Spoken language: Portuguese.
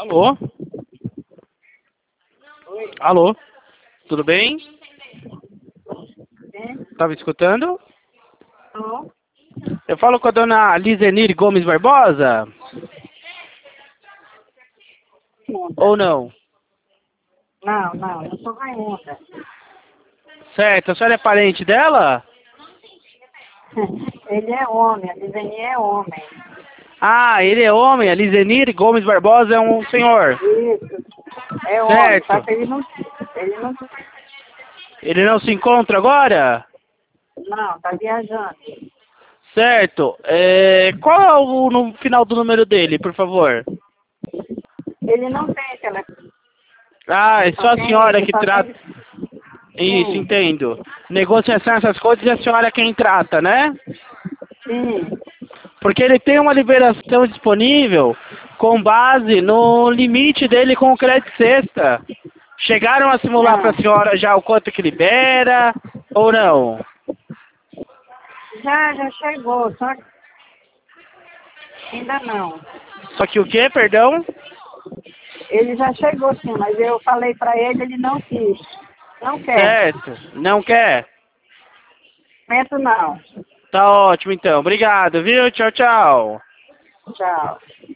Alô? Oi. Alô? Tudo bem? Sim. Tava escutando? Alô? Eu falo com a dona Lizenir Gomes Barbosa? Ou não? Não, eu sou Raimunda. Certo, a senhora é parente dela? Ele é homem, a Liseni é homem. Ah, ele é homem, a Lizenir Gomes Barbosa é um senhor. Isso, é homem, só Certo. que ele não, Ele não se encontra agora? não, tá viajando. Certo. Qual é no final do número dele, por favor? Ele não tem telefone, Ah, é só a senhora ele que só trata. tem, Isso, sim, entendo. Negociação, essas coisas, é a senhora quem trata, né? sim, Porque ele tem uma liberação disponível com base no limite dele com o crédito sexta. Chegaram a simular para a não, senhora já o quanto que libera ou não? já chegou, só que ainda não. Só que o quê, perdão? Ele já chegou sim, mas eu falei pra ele, ele não quis, não quer, Certo. Não quer? momento não, Tá ótimo então. Obrigado, viu? Tchau, tchau. tchau.